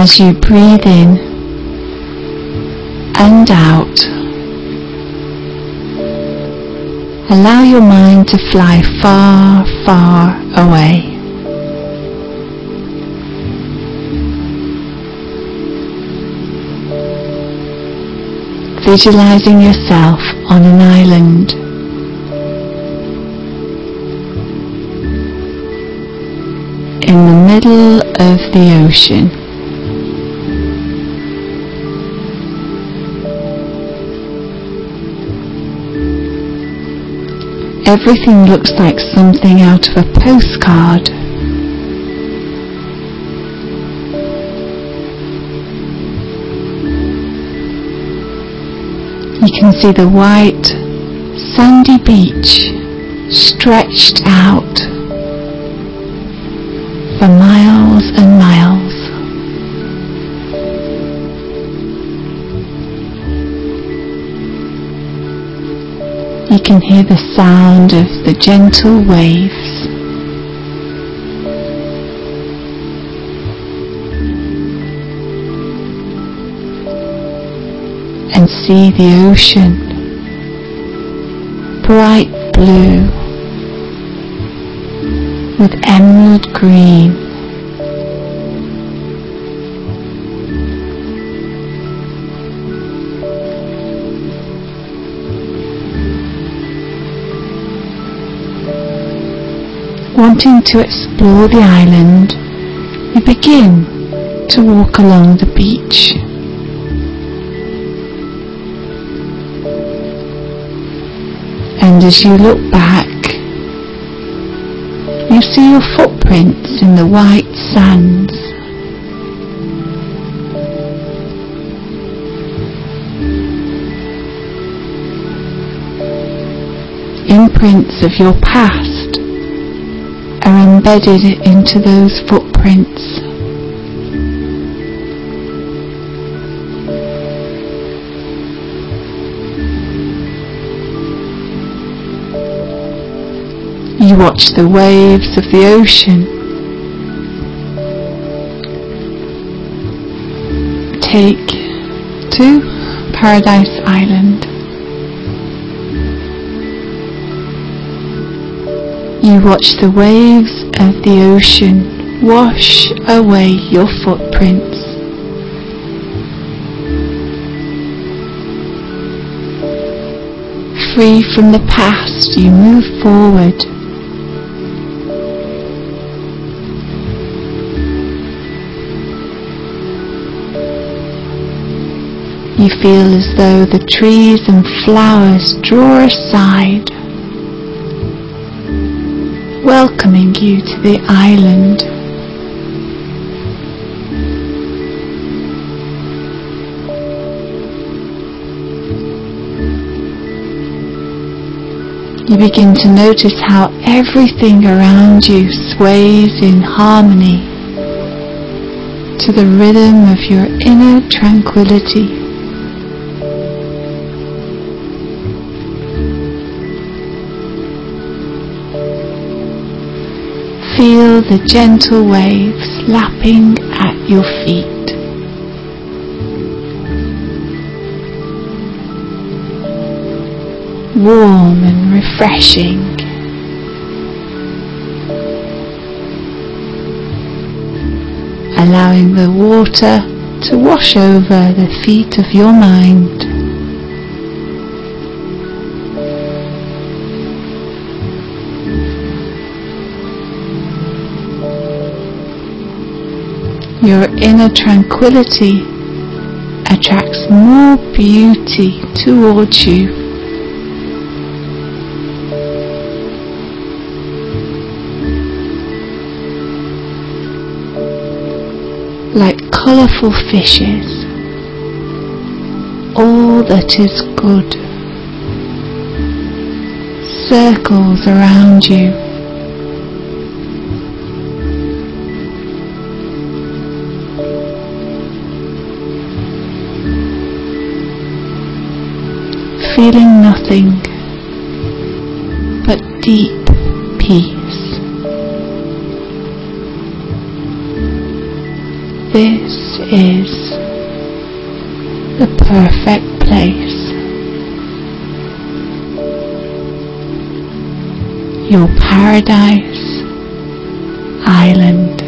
As you breathe in and out, allow your mind to fly far, far away. Visualizing yourself on an island. In the middle of the ocean. Everything looks like something out of a postcard. You can see the white, sandy beach stretched out for miles and miles. You can hear the sound of the gentle waves. And see the ocean, bright blue with emerald green. Wanting to explore the island, you begin to walk along the beach. And as you look back, you see your footprints in the white sands. Imprints of your past are embedded into those footprints. You watch the waves of the ocean take to Paradise Island. You watch the waves of the ocean wash away your footprints. Free from the past, you move forward. You feel as though the trees and flowers draw aside, welcoming you to the island. You begin to notice how everything around you sways in harmony to the rhythm of your inner tranquility. Feel the gentle waves lapping at your feet. Warm and refreshing. Allowing the water to wash over the feet of your mind. Your inner tranquility attracts more beauty towards you. Like colourful fishes, all that is good circles around you. Feeling nothing but deep peace. This is the perfect place. Your paradise island.